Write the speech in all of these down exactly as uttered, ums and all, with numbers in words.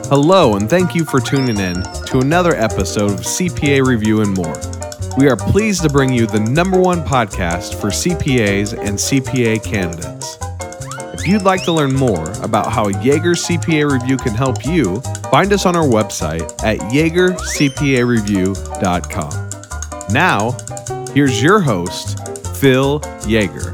Hello, and thank you for tuning in to another episode of C P A Review and More. We are pleased to bring you the number one podcast for C P As and C P A candidates. If you'd like to learn more about how Yeager C P A Review can help you, find us on our website at yeager c p a review dot com. Now, here's your host, Phil Yeager.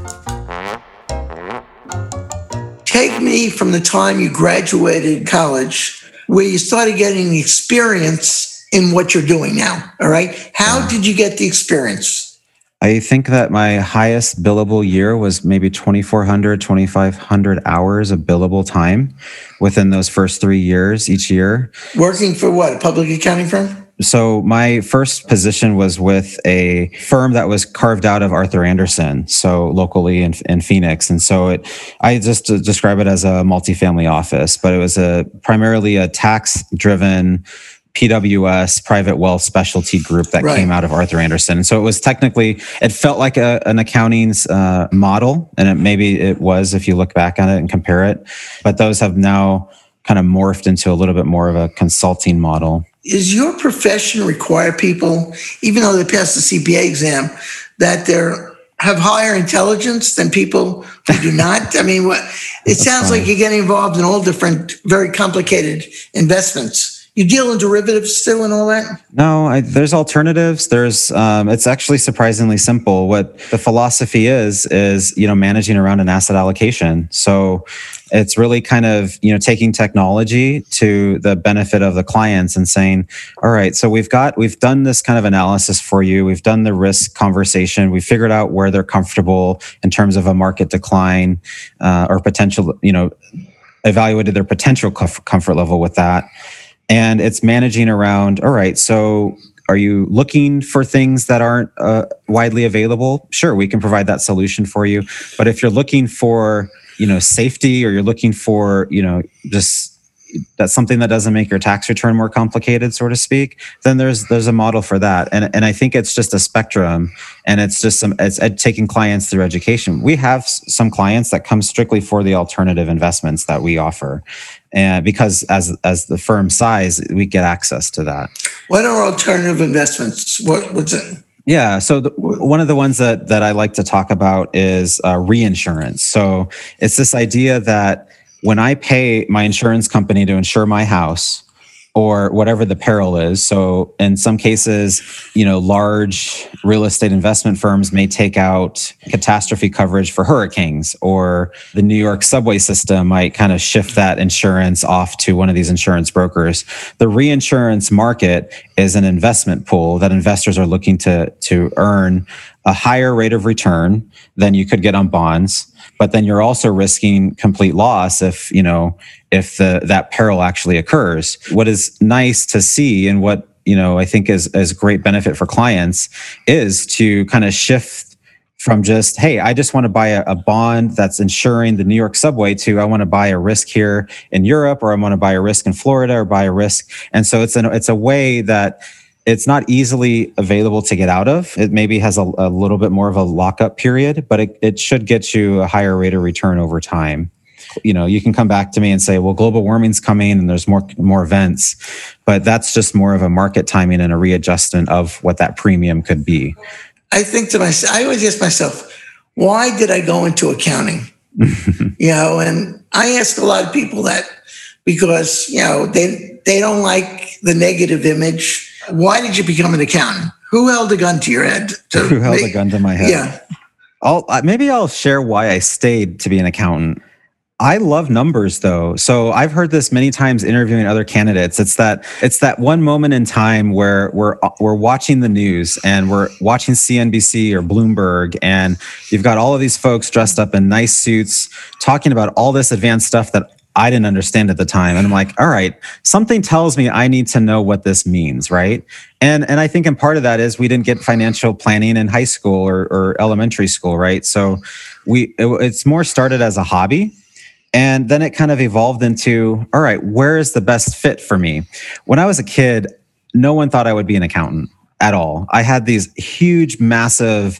Take me from the time you graduated college, where you started getting the experience in what you're doing now, all right? How Yeah. did you get the experience? I think that my highest billable year was maybe twenty-four hundred, twenty-five hundred hours of billable time within those first three years each year. Working for what, a public accounting firm? So my first position was with a firm that was carved out of Arthur Andersen, so locally in, in Phoenix. And so it, I just describe it as a multifamily office, but it was a primarily a tax-driven P W S, private wealth specialty group that Right. came out of Arthur Andersen. And so it was technically, it felt like a, an accounting's uh, model, and it, maybe it was if you look back on it and compare it. But those have now kind of morphed into a little bit more of a consulting model. Is your profession require people, even though they pass the C P A exam, that they have higher intelligence than people who do not? I mean, what, it sounds funny. like you're getting involved in all different, very complicated investments. You deal in derivatives too and all that? No, I, there's alternatives. There's, um, it's actually surprisingly simple. What the philosophy is, is, you know, managing around an asset allocation. So it's really kind of, you know, taking technology to the benefit of the clients and saying, all right, so we've got, we've done this kind of analysis for you. We've done the risk conversation. We figured out where they're comfortable in terms of a market decline uh, or potential, you know, evaluated their potential comf- comfort level with that. And it's managing around, all right, so are you looking for things that aren't uh, widely available? Sure, we can provide that solution for you. But if you're looking for, you know, safety, or you're looking for, you know, just that's something that doesn't make your tax return more complicated, so to speak, then there's there's a model for that. And and I think it's just a spectrum, and it's just some it's ed- taking clients through education. We have s- some clients that come strictly for the alternative investments that we offer. And because as as the firm size, we get access to that. What are alternative investments? What, what's it? Yeah. So the, one of the ones that that I like to talk about is uh, reinsurance. So it's this idea that when I pay my insurance company to insure my house, or whatever the peril is. So in some cases, you know, large real estate investment firms may take out catastrophe coverage for hurricanes, or the New York subway system might kind of shift that insurance off to one of these insurance brokers. The reinsurance market is an investment pool that investors are looking to, to earn a higher rate of return than you could get on bonds. But then you're also risking complete loss if, you know, if the that peril actually occurs. What is nice to see, and what, you know, I think is is great benefit for clients, is to kind of shift from just, hey, I just want to buy a, a bond that's insuring the New York subway, to I want to buy a risk here in Europe, or I want to buy a risk in Florida, or buy a risk. And so it's an it's a way that it's not easily available to get out of. It maybe has a, a little bit more of a lockup period, but it, it should get you a higher rate of return over time. You know, you can come back to me and say, well, global warming's coming and there's more more events, but that's just more of a market timing and a readjustment of what that premium could be. I think to myself, I always ask myself, why did I go into accounting? You know, and I ask a lot of people that because, you know, they they don't like the negative image. Why did you become an accountant? Who held a gun to your head? To Who held make, a gun to my head? Yeah. I'll uh, maybe I'll share why I stayed to be an accountant. I love numbers though. So I've heard this many times interviewing other candidates. It's that it's that one moment in time where we're we're watching the news and we're watching C N B C or Bloomberg, and you've got all of these folks dressed up in nice suits talking about all this advanced stuff that I didn't understand at the time. And I'm like, all right, something tells me I need to know what this means, right? And and I think in part of that is we didn't get financial planning in high school or, or elementary school, right? So we it, it's more started as a hobby. And then it kind of evolved into, all right, where is the best fit for me? When I was a kid, no one thought I would be an accountant at all. I had these huge, massive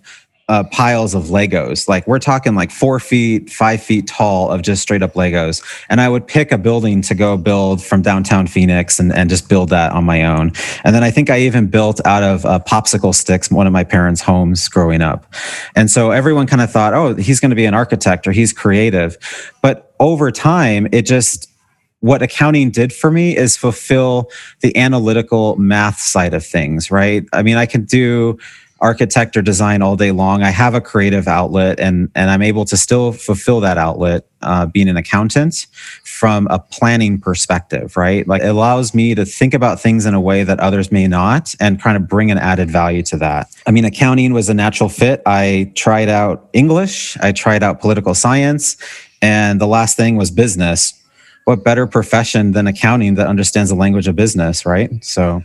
uh, piles of Legos. Like we're talking like four feet, five feet tall of just straight up Legos. And I would pick a building to go build from downtown Phoenix and, and just build that on my own. And then I think I even built out of uh, popsicle sticks, one of my parents' homes growing up. And so everyone kind of thought, oh, he's going to be an architect or he's creative. But over time, it just, what accounting did for me is fulfill the analytical math side of things, right? I mean, I could do architect or design all day long. I have a creative outlet and, and I'm able to still fulfill that outlet uh, being an accountant from a planning perspective, right? Like it allows me to think about things in a way that others may not and kind of bring an added value to that. I mean, accounting was a natural fit. I tried out English, I tried out political science, and the last thing was business. What better profession than accounting that understands the language of business, right? So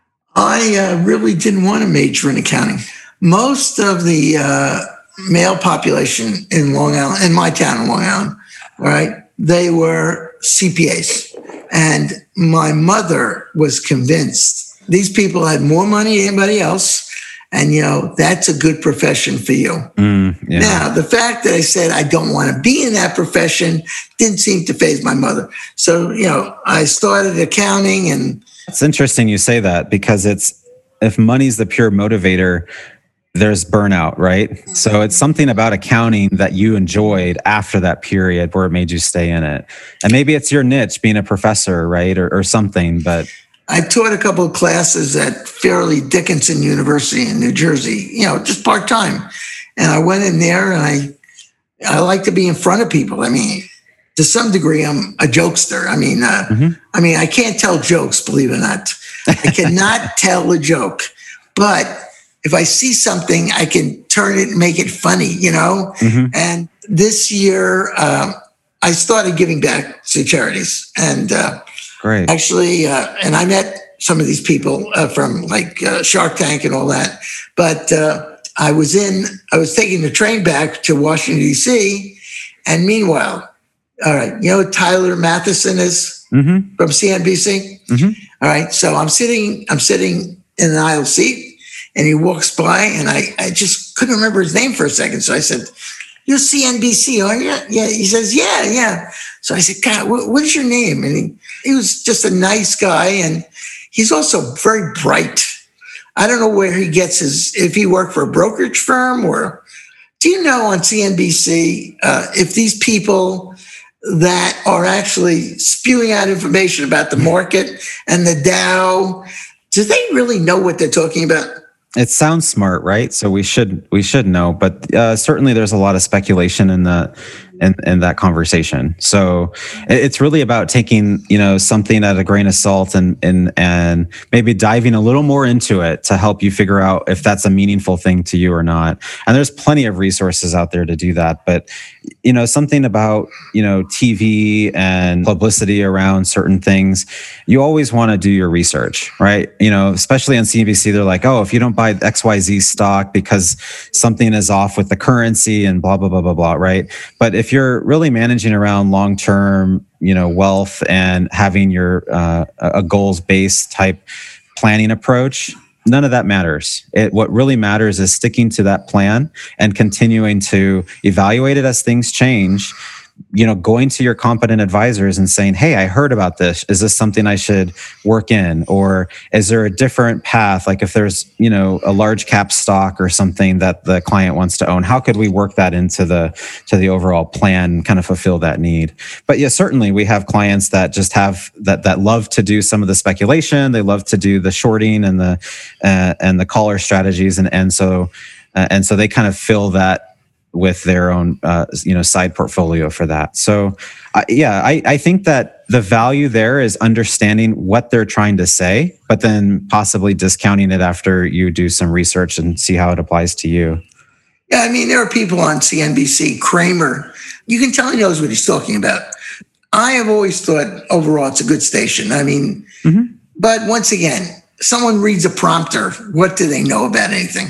I uh, really didn't want to major in accounting. Most of the uh, male population in Long Island, in my town in Long Island, right, they were C P As. And my mother was convinced these people had more money than anybody else. And, you know, that's a good profession for you. Mm, yeah. Now, the fact that I said I don't want to be in that profession didn't seem to faze my mother. So, you know, I started accounting and... It's interesting you say that because it's, if money's the pure motivator, there's burnout, right? Mm-hmm. So it's something about accounting that you enjoyed after that period where it made you stay in it. And maybe it's your niche, being a professor, right? Or, or something, but... I taught a couple of classes at Fairleigh Dickinson University in New Jersey, you know, just part-time. And I went in there and I, I like to be in front of people. I mean, to some degree, I'm a jokester. I mean, uh, mm-hmm. I mean, I can't tell jokes, believe it or not. I cannot tell a joke, but if I see something, I can turn it and make it funny, you know? Mm-hmm. And this year, um, I started giving back to charities and, uh, Great. Actually, uh, and I met some of these people uh, from like uh, Shark Tank and all that. But uh, I was in, I was taking the train back to Washington, D C. And meanwhile, all right, you know, Tyler Matheson is mm-hmm. from C N B C. Mm-hmm. All right. So I'm sitting, I'm sitting in an aisle seat and he walks by and I, I just couldn't remember his name for a second. So I said, "You're C N B C, aren't you?" Yeah. He says, "Yeah, yeah." So I said, "God, what, what is your name?" And he, he was just a nice guy. And he's also very bright. I don't know where he gets his, if he worked for a brokerage firm or, do you know on C N B C, uh, if these people that are actually spewing out information about the market and the Dow, do they really know what they're talking about? It sounds smart, right? So we should we should know, but uh, certainly there's a lot of speculation in the in, in that conversation. So it's really about taking, you know, something at a grain of salt and and and maybe diving a little more into it to help you figure out if that's a meaningful thing to you or not. And there's plenty of resources out there to do that, but you know, something about, you know, T V and publicity around certain things, you always want to do your research, right? You know, especially on C N B C, they're like, oh, if you don't buy X Y Z stock because something is off with the currency and blah, blah, blah, blah, blah, right? But if you're really managing around long-term, you know, wealth and having your uh, a goals-based type planning approach, none of that matters. It, what really matters is sticking to that plan and continuing to evaluate it as things change, you know, going to your competent advisors and saying, hey, I heard about this. Is this something I should work in? Or is there a different path? Like if there's, you know, a large cap stock or something that the client wants to own, how could we work that into the, to the overall plan, kind of fulfill that need? But yeah, certainly we have clients that just have that, that love to do some of the speculation. They love to do the shorting and the, uh, and the collar strategies. And, and so, uh, and so they kind of fill that with their own, uh, you know, side portfolio for that. So, uh, yeah, I, I think that the value there is understanding what they're trying to say, but then possibly discounting it after you do some research and see how it applies to you. Yeah, I mean, there are people on C N B C, Kramer. You can tell he knows what he's talking about. I have always thought overall it's a good station. I mean, mm-hmm. but once again, someone reads a prompter. What do they know about anything?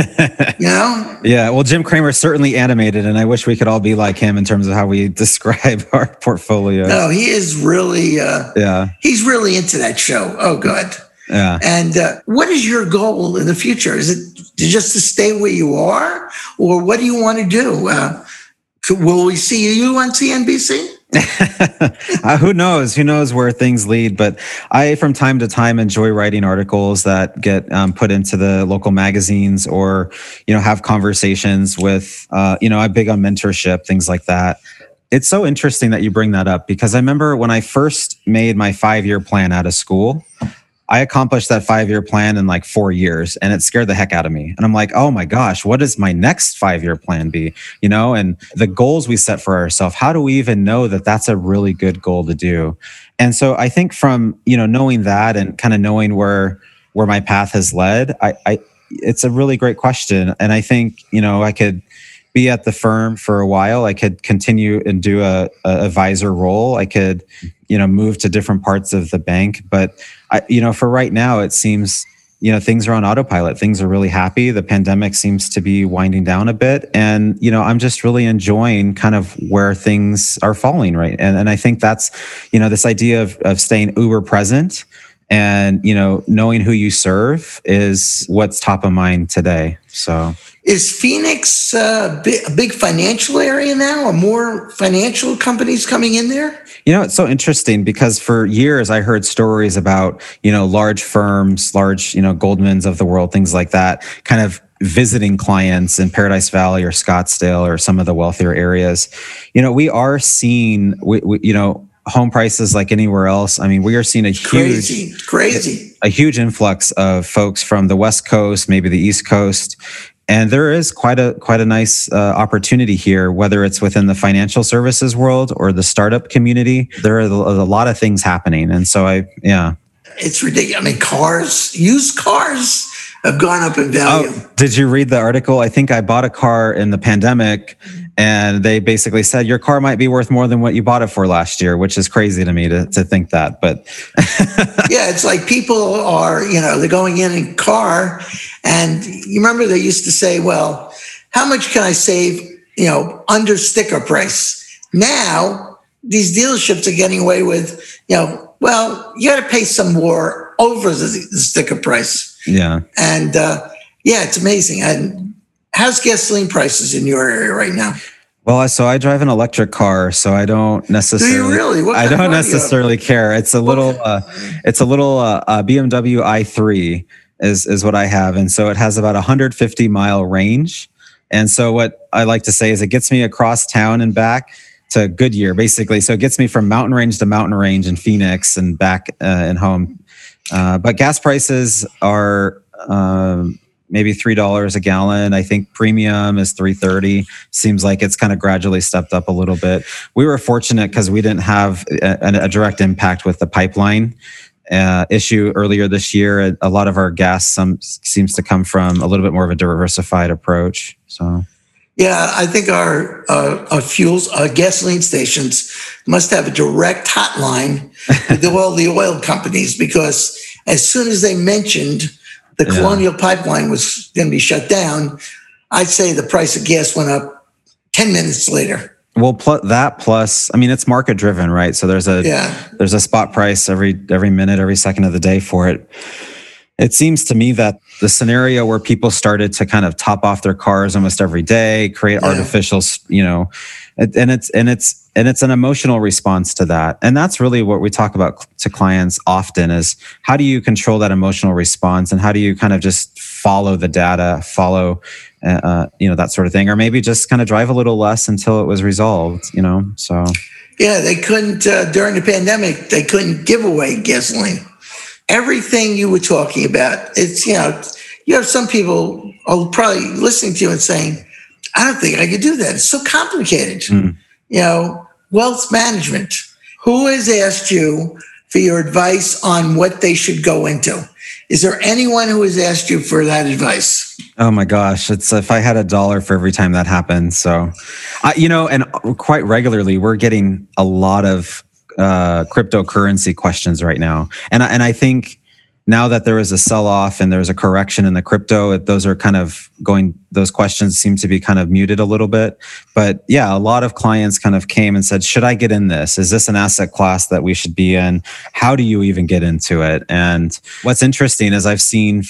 You know? Yeah. Well, Jim Cramer is certainly animated, and I wish we could all be like him in terms of how we describe our portfolio. No, he is really. Uh, yeah. He's really into that show. Oh, good. Yeah. And uh, what is your goal in the future? Is it just to stay where you are, or what do you want to do? Uh, will we see you on C N B C? uh, who knows? Who knows where things lead? But I, from time to time, enjoy writing articles that get um, put into the local magazines, or you know, have conversations with. Uh, you know, I'm big on mentorship, things like that. It's so interesting that you bring that up, because I remember when I first made my five-year plan out of school, I accomplished that five-year plan in like four years, and it scared the heck out of me. And I'm like, oh my gosh, what does my next five-year plan be? You know, and the goals we set for ourselves, how do we even know that that's a really good goal to do? And so I think from, you know, knowing that and kind of knowing where where my path has led, I, I it's a really great question. And I think, you know, I could be at the firm for a while. I could continue and do a, a advisor role. I could, you know, move to different parts of the bank. But I, you know, for right now, it seems, you know, things are on autopilot. Things are really happy. The pandemic seems to be winding down a bit, and you know, I'm just really enjoying kind of where things are falling, right? And and I think that's, you know, this idea of of staying uber present and, you know, knowing who you serve is what's top of mind today. So. Is Phoenix uh, a big financial area now? Are more financial companies coming in there? You know, it's so interesting because for years I heard stories about, you know, large firms, large, you know, Goldmans of the world, things like that, kind of visiting clients in Paradise Valley or Scottsdale or some of the wealthier areas. You know, we are seeing, we, we, you know, home prices like anywhere else. I mean, we are seeing a huge, crazy, crazy, a huge influx of folks from the West Coast, maybe the East Coast. And there is quite a quite a nice uh, opportunity here, whether it's within the financial services world or the startup community. There are a, a lot of things happening, and so I, yeah, it's ridiculous. I mean, cars, used cars have gone up in value. Oh, did you read the article? I think I bought a car in the pandemic, and they basically said your car might be worth more than what you bought it for last year, which is crazy to me to to think that. But yeah, it's like people are, you know, they're going in a car. And you remember they used to say, well, how much can I save, you know, under sticker price? Now, these dealerships are getting away with, you know, well, you got to pay some more over the, the sticker price. Yeah. And uh, yeah, it's amazing. And how's gasoline prices in your area right now? Well, so I drive an electric car, so I don't necessarily. Do you really? What I don't do necessarily care. It's a little, uh, it's a little uh, uh, B M W i three. Is, is what I have. And so it has about a one hundred fifty mile range. And so what I like to say is it gets me across town and back to Goodyear, basically. So it gets me from mountain range to mountain range in Phoenix and back uh, and home. Uh, but gas prices are um, maybe three dollars a gallon. I think premium is three thirty. Seems like it's kind of gradually stepped up a little bit. We were fortunate because we didn't have a, a direct impact with the pipeline Uh, issue earlier this year. A lot of our gas some seems to come from a little bit more of a diversified approach. So, yeah, I think our uh, our fuels, our gasoline stations must have a direct hotline with all the oil companies, because as soon as they mentioned the Yeah. Colonial Pipeline was going to be shut down, I'd say the price of gas went up ten minutes later. Well, pl- that plus, I mean, it's market driven, right? So there's a Yeah. there's a spot price every every minute, every second of the day for it. It seems to me that the scenario where people started to kind of top off their cars almost every day, create Yeah. artificial, you know, and and it's and it's and it's an emotional response to that. And that's really what we talk about to clients often is how do you control that emotional response, and how do you kind of just follow the data, follow Uh, you know, that sort of thing, or maybe just kind of drive a little less until it was resolved, you know, so. Yeah, they couldn't, uh, during the pandemic, they couldn't give away gasoline. Everything you were talking about, it's, you know, you have some people are probably listening to you and saying, I don't think I could do that. It's so complicated. Mm. You know, wealth management. Who has asked you for your advice on what they should go into? Is there anyone who has asked you for that advice? Oh my gosh, it's if I had a dollar for every time that happened. So, I, you know, and quite regularly we're getting a lot of uh, cryptocurrency questions right now, and and I think now that there is a sell-off and there's a correction in the crypto, it, those are kind of going. Those questions seem to be kind of muted a little bit. But yeah, a lot of clients kind of came and said, "Should I get in this? Is this an asset class that we should be in? How do you even get into it?" And what's interesting is I've seen f-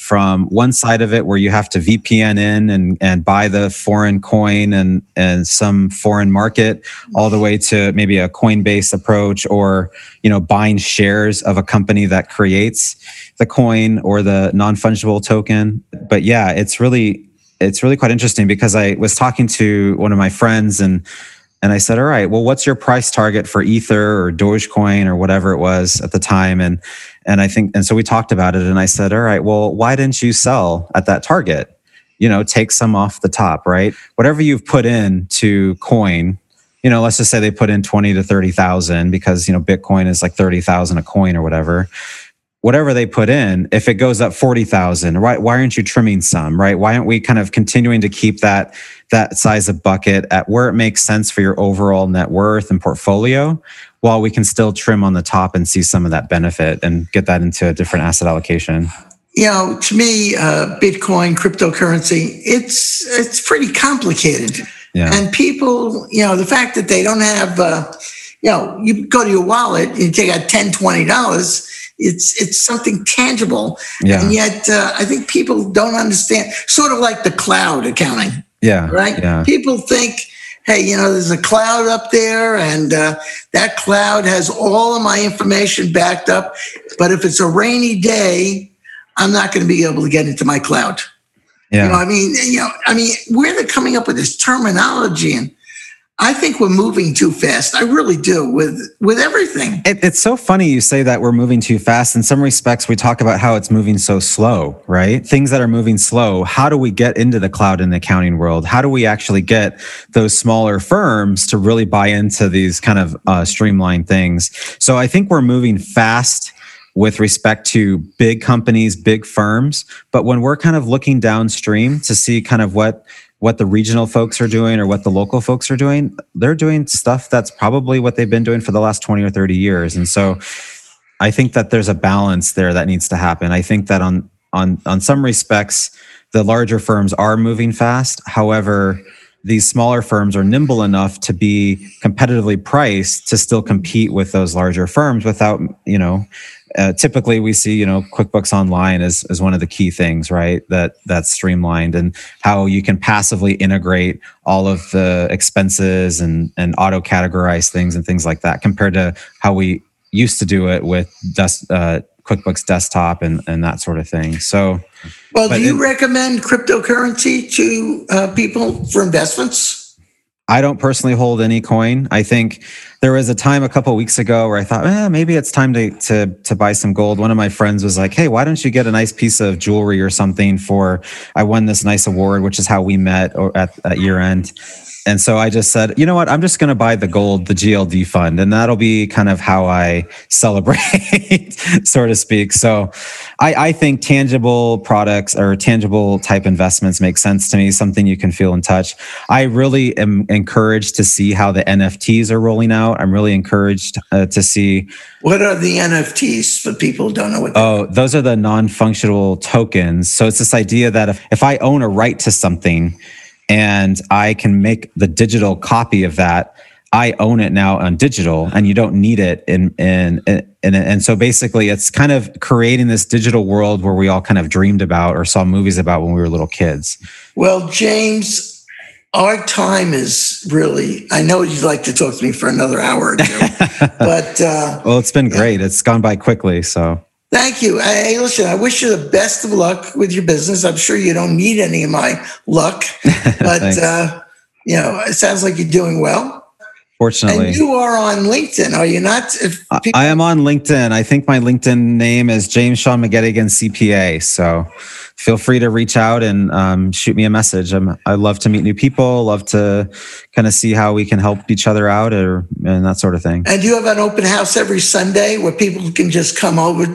from one side of it where you have to V P N in and, and buy the foreign coin and, and some foreign market, all the way to maybe a Coinbase approach, or, you know, buying shares of a company that creates the coin or the non-fungible token. But yeah, it's really, it's really quite interesting, because I was talking to one of my friends and And I said, all right, well, what's your price target for Ether or Dogecoin or whatever it was at the time? And and I think, and so we talked about it, and I said, all right, well, why didn't you sell at that target? You know, take some off the top, right? Whatever you've put in to coin, you know, let's just say they put in twenty to thirty thousand, because, you know, Bitcoin is like thirty thousand a coin or whatever. Whatever they put in, if it goes up forty thousand, why, why aren't you trimming some, right? Why aren't we kind of continuing to keep that, that size of bucket at where it makes sense for your overall net worth and portfolio, while we can still trim on the top and see some of that benefit and get that into a different asset allocation? You know, to me, uh, Bitcoin, cryptocurrency, it's it's pretty complicated. Yeah. And people, you know, the fact that they don't have, uh, you know, you go to your wallet and you take out ten dollars, twenty dollars, It's it's something tangible, yeah. and yet uh, I think people don't understand. Sort of like the cloud accounting, yeah, right? Yeah. People think, hey, you know, there's a cloud up there, and uh, that cloud has all of my information backed up. But if it's a rainy day, I'm not going to be able to get into my cloud. Yeah. You know, I mean, you know, I mean, where they're coming up with this terminology, and I think we're moving too fast. I really do, with with everything. It, it's so funny you say that we're moving too fast. In some respects, we talk about how it's moving so slow, right? Things that are moving slow. How do we get into the cloud and accounting world? How do we actually get those smaller firms to really buy into these kind of uh, streamlined things? So I think we're moving fast with respect to big companies, big firms. But when we're kind of looking downstream to see kind of what what the regional folks are doing or what the local folks are doing, they're doing stuff that's probably what they've been doing for the last twenty or thirty years. And so I think that there's a balance there that needs to happen. I think that on on on some respects, the larger firms are moving fast. However, these smaller firms are nimble enough to be competitively priced to still compete with those larger firms without, you know, Uh, typically we see, you know, QuickBooks Online is, is one of the key things, right? That that's streamlined, and how you can passively integrate all of the expenses and, and auto categorize things and things like that, compared to how we used to do it with des- uh, QuickBooks Desktop and, and that sort of thing. So, well, do you it, recommend cryptocurrency to uh, people for investments? I don't personally hold any coin. I think there was a time a couple of weeks ago where I thought, eh, maybe it's time to, to to buy some gold. One of my friends was like, hey, why don't you get a nice piece of jewelry or something for, I won this nice award, which is how we met or at, at year end. And so I just said, you know what, I'm just going to buy the gold, the G L D fund, and that'll be kind of how I celebrate, so to speak. So I, I think tangible products or tangible type investments make sense to me, something you can feel and touch. I really am encouraged to see how the N F Ts are rolling out. I'm really encouraged uh, to see. What are the N F Ts for people who don't know what they Oh, those are the non-functional tokens. So it's this idea that if, if I own a right to something, and I can make the digital copy of that, I own it now on digital, and you don't need it in in, in, in and so basically it's kind of creating this digital world where we all kind of dreamed about or saw movies about when we were little kids. Well, James, our time is really, I know you'd like to talk to me for another hour or two, but uh, well, it's been great. It's gone by quickly, so. Thank you. Hey, listen, I wish you the best of luck with your business. I'm sure you don't need any of my luck, but uh, you know, it sounds like you're doing well. Fortunately. And you are on LinkedIn, are you not? If people- I am on LinkedIn. I think my LinkedIn name is James Sean McGettigan, C P A. So feel free to reach out and um, shoot me a message. I'm, I love to meet new people, love to kind of see how we can help each other out or and that sort of thing. And you have an open house every Sunday where people can just come over?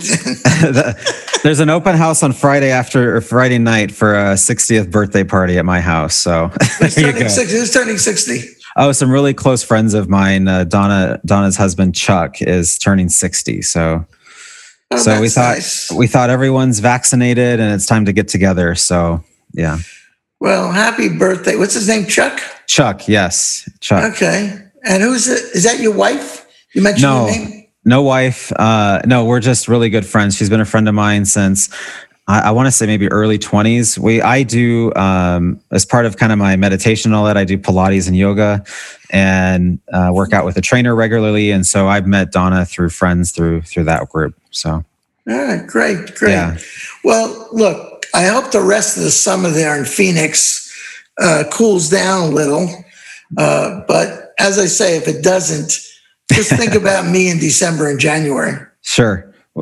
There's an open house on Friday after or Friday night for a sixtieth birthday party at my house. So Who's turning sixty? Who's turning sixty? Oh, some really close friends of mine. Uh, Donna, Donna's husband Chuck is turning sixty. So, oh, so we thought nice. we thought everyone's vaccinated and it's time to get together. So, yeah. Well, happy birthday! What's his name? Chuck. Chuck, yes, Chuck. Okay. And who's it? Is that your wife? You mentioned no, your name. No wife. Uh, no, we're just really good friends. She's been a friend of mine since I, I want to say maybe early twenties. We I do um, as part of kind of my meditation and all that. I do Pilates and yoga, and uh, work out with a trainer regularly. And so I've met Donna through friends through through that group. So, all right, great, great. Yeah. Well, look, I hope the rest of the summer there in Phoenix uh, cools down a little. Uh, but as I say, if it doesn't, just think about me in December and January. Sure.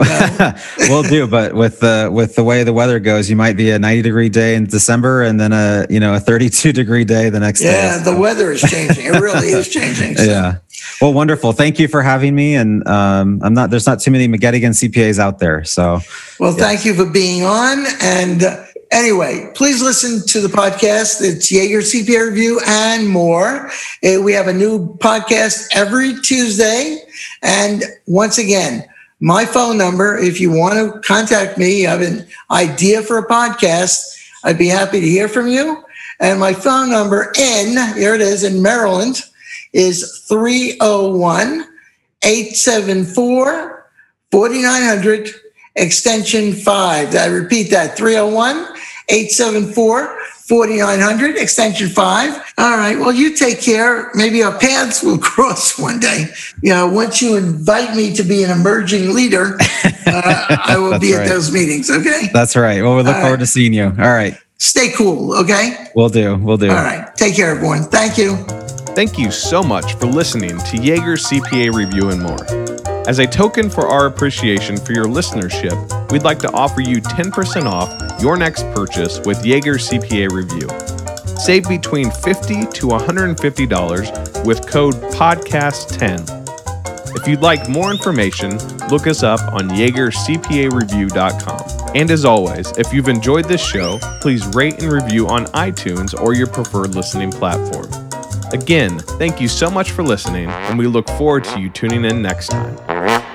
Will do, but with the with the way the weather goes, you might be a ninety degree day in December and then a you know a thirty-two degree day the next yeah, day. Yeah, the weather is changing. It really is changing. So. Yeah. Well, wonderful. Thank you for having me. And um, I'm not there's not too many McGettigan C P As out there. So well, yeah. Thank you for being on. And uh, anyway, please listen to the podcast. It's Jaeger C P A Review and more. Uh, we have a new podcast every Tuesday. And once again, my phone number, if you want to contact me, you have an idea for a podcast, I'd be happy to hear from you. And my phone number in, here it is, in Maryland, is three oh one, eight seven four, four nine zero zero, extension five. I repeat that, three oh one, eight seven four, four nine zero zero, extension five. All right. Well, you take care. Maybe our paths will cross one day. You know, once you invite me to be an emerging leader, uh, I will be at right. those meetings. Okay. That's right. Well, we look All forward right. to seeing you. All right. Stay cool. Okay. We'll do. We'll do. All right. Take care, everyone. Thank you. Thank you so much for listening to Jaeger C P A Review and more. As a token for our appreciation for your listenership, we'd like to offer you ten percent off your next purchase with Jaeger C P A Review. Save between fifty dollars to one hundred fifty dollars with code podcast ten. If you'd like more information, look us up on Jaeger C P A Review dot com. And as always, if you've enjoyed this show, please rate and review on iTunes or your preferred listening platform. Again, thank you so much for listening, and we look forward to you tuning in next time.